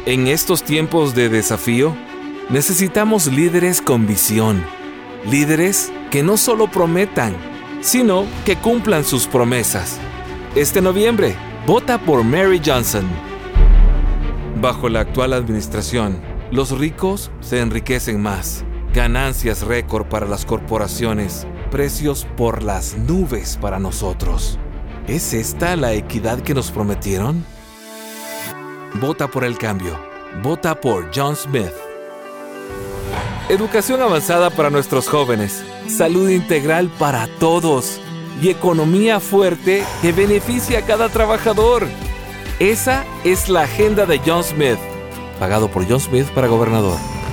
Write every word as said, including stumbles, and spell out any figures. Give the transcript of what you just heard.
En estos tiempos de desafío, necesitamos líderes con visión, líderes que no solo prometan, sino que cumplan sus promesas. Este noviembre, vota por Mary Johnson. Bajo la actual administración, los ricos se enriquecen más, ganancias récord para las corporaciones, precios por las nubes para nosotros. ¿Es esta la equidad que nos prometieron? Vota por el cambio. Vota por John Smith. Educación avanzada para nuestros jóvenes, salud integral para todos y economía fuerte que beneficia a cada trabajador. Esa es la agenda de John Smith, pagado por John Smith para gobernador.